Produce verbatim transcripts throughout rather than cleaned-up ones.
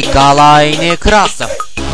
Николай Некрасов.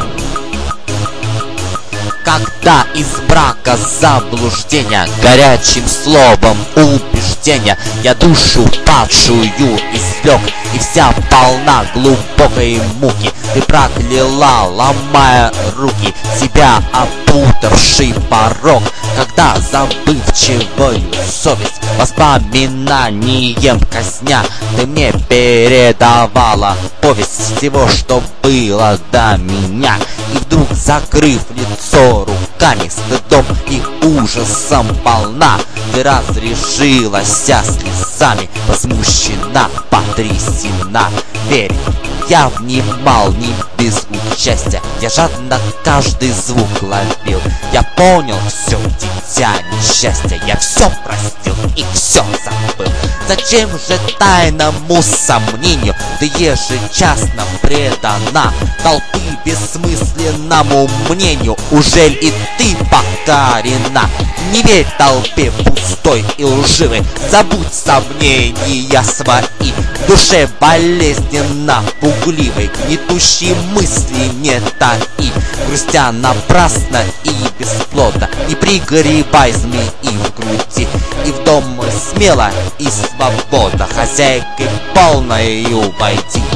Когда из брака заблуждения горячим словом убеждения я душу падшую извлек, и вся полна глубокой муки, ты прокляла, ломая руки, себя опутавший порог. Когда забывчивую совесть воспоминанием казня, ты мне передавала повесть всего, что было до меня. И вдруг, закрыв лицо руками, стыдом и ужасом полна, ты разрешилась слезами, возмущена, потрясена. Верь, я внимал не без участия, я жадно каждый звук ловил. Я понял все, дитя несчастья, я все простил и все забыл. Зачем же тайному сомнению ты ежечасно предана толпы бессмысленному мнению? Ужель и ты покорена? Не верь толпе пустой и лживой, забудь сомнения свои. В душе болезненно пугливой, гнетущие мысли не таи. Грустя напрасно и бесплодно, не пригревай змеи в груди. И в дом смело и свободно хозяйкой полною войди.